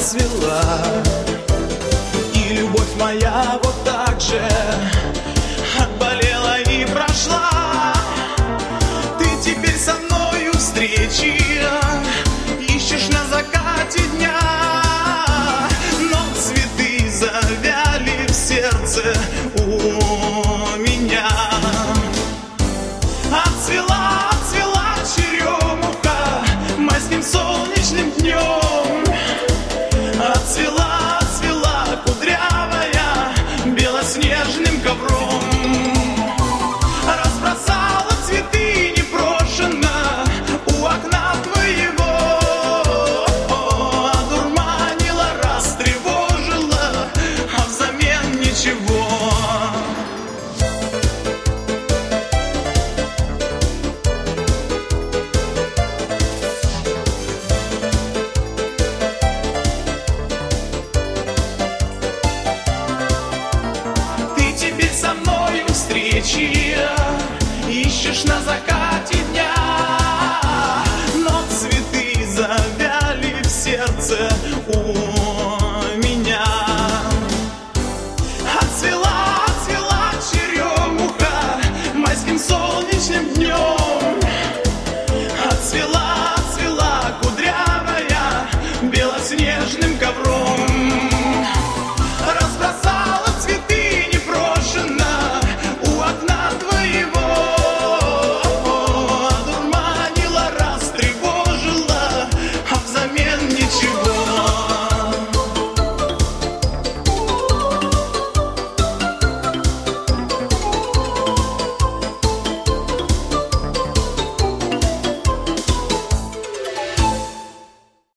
отцвела. И любовь моя вот так же отболела и прошла. Ты теперь со мною встречи ищешь на закате дня, но цветы завяли в сердце у меня. Отцвела, отцвела черемуха майским солнечным днем. Отцвела, отцвела кудрявая белоснежным ковром. Разбросала цветы непрошено у окна твоего, одурманила, растревожила, а взамен ничего. Встречи ищешь на закате